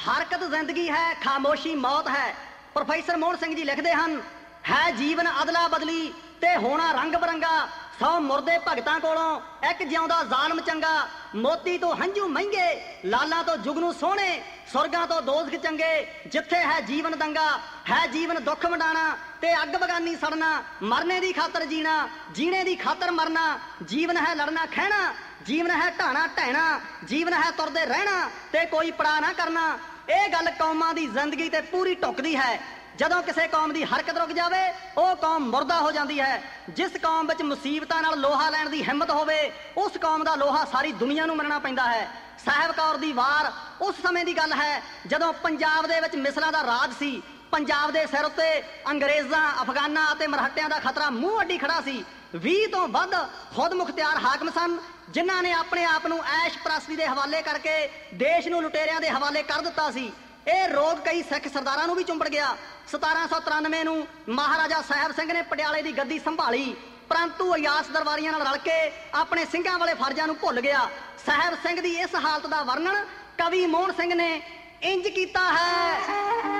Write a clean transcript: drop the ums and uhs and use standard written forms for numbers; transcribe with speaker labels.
Speaker 1: ਹਰਕਤ ਜ਼ਿੰਦਗੀ ਹੈ, ਖਾਮੋਸ਼ੀ ਮੌਤ ਹੈ। ਪ੍ਰੋਫੈਸਰ ਮੋਹਨ ਸਿੰਘ ਜੀ ਲਿਖਦੇ ਹਨ, ਹੈ ਜੀਵਨ ਅਦਲਾ ਬਦਲੀ ਤੇ ਹੋਣਾ ਰੰਗ ਬਰੰਗਾ। 100 ਮੁਰਦੇ ਭਗਤਾਂ ਕੋਲੋਂ ਇੱਕ ਜਿਉਂਦਾ ਜ਼ਾਲਮ ਚੰਗਾ। ਮੋਤੀ ਤੋਂ ਹੰਝੂ ਮਹਿੰਗੇ, ਲਾਲਾਂ ਤੋਂ ਜੁਗਨੂ ਸੋਹਣੇ, ਸੁਰਗਾਂ ਤੋਂ ਦੋਜ਼ਖ ਚੰਗੇ। ਜਿੱਥੇ ਹੈ ਜੀਵਨ ਦੰਗਾ, ਹੈ ਜੀਵਨ ਦੁੱਖ ਵੰਡਾਣਾ ਤੇ ਅੱਗ ਬਗਾਨੀ ਸੜਨਾ। ਮਰਨੇ ਦੀ ਖਾਤਰ ਜੀਣਾ, ਜੀਣੇ ਦੀ ਖਾਤਰ ਮਰਨਾ। ਜੀਵਨ ਹੈ ਲੜਨਾ ਖਹਿਣਾ, ਜੀਵਨ ਹੈ ਢਾਣਾ ਢਹਿਣਾ। ਜੀਵਨ ਹੈ ਤੁਰਦੇ ਰਹਿਣਾ ਤੇ ਕੋਈ ਪੜਾ ਨਾ ਕਰਨਾ। ਇਹ ਗੱਲ ਕੌਮਾਂ ਦੀ ਜ਼ਿੰਦਗੀ ਤੇ ਪੂਰੀ ਢੁੱਕਦੀ ਹੈ। ਜਦੋਂ ਕਿਸੇ ਕੌਮ ਦੀ ਹਰਕਤ ਰੁਕ ਜਾਵੇ ਉਹ ਕੌਮ ਮੁਰਦਾ ਹੋ ਜਾਂਦੀ ਹੈ। ਜਿਸ ਕੌਮ ਵਿੱਚ ਮੁਸੀਬਤਾਂ ਨਾਲ ਲੋਹਾ ਲੈਣ ਦੀ ਹਿੰਮਤ ਹੋਵੇ ਉਸ ਕੌਮ ਦਾ ਲੋਹਾ ਸਾਰੀ ਦੁਨੀਆ ਨੂੰ ਮੰਨਣਾ ਪੈਂਦਾ ਹੈ। ਸਾਹਿਬ ਕੌਰ ਦੀ ਵਾਰ ਉਸ ਸਮੇਂ ਦੀ ਗੱਲ ਹੈ ਜਦੋਂ ਪੰਜਾਬ ਦੇ ਵਿੱਚ ਮਿਸਲਾਂ ਦਾ ਰਾਜ ਸੀ। ਪੰਜਾਬ ਦੇ ਸਿਰ ਉੱਤੇ ਅੰਗਰੇਜ਼ਾਂ, ਅਫਗਾਨਾਂ ਅਤੇ ਮਰਹੱਟਿਆਂ ਦਾ ਖਤਰਾ ਮੂੰਹ ਅੱਡੀ ਖੜਾ ਸੀ। 20 ਤੋਂ ਵੱਧ ਖੁਦ ਮੁਖਤਿਆਰ ਹਾਕਮ ਸਨ ਜਿਨ੍ਹਾਂ ਨੇ ਆਪਣੇ ਆਪ ਨੂੰ ਐਸ਼ ਪ੍ਰਸਤੀ ਦੇ ਹਵਾਲੇ ਕਰਕੇ ਦੇਸ਼ ਨੂੰ ਲੁਟੇਰਿਆਂ ਦੇ ਹਵਾਲੇ ਕਰ ਦਿੱਤਾ ਸੀ। ਇਹ ਰੋਗ ਕਈ ਸਿੱਖ ਸਰਦਾਰਾਂ ਨੂੰ ਵੀ ਚੁੰਬੜ ਗਿਆ। 1793 ਨੂੰ ਮਹਾਰਾਜਾ ਸਾਹਿਬ ਸਿੰਘ ਨੇ ਪਟਿਆਲੇ ਦੀ ਗੱਦੀ ਸੰਭਾਲੀ, ਪਰੰਤੂ ਅਯਾਸ ਦਰਬਾਰੀਆਂ ਨਾਲ ਰਲ ਕੇ ਆਪਣੇ ਸਿੰਘਾਂ ਵਾਲੇ ਫਰਜ਼ਾਂ ਨੂੰ ਭੁੱਲ ਗਿਆ। ਸਾਹਿਬ ਸਿੰਘ ਦੀ ਇਸ ਹਾਲਤ ਦਾ ਵਰਣਨ ਕਵੀ ਮੋਹਨ ਸਿੰਘ ਨੇ ਇੰਜ ਕੀਤਾ ਹੈ।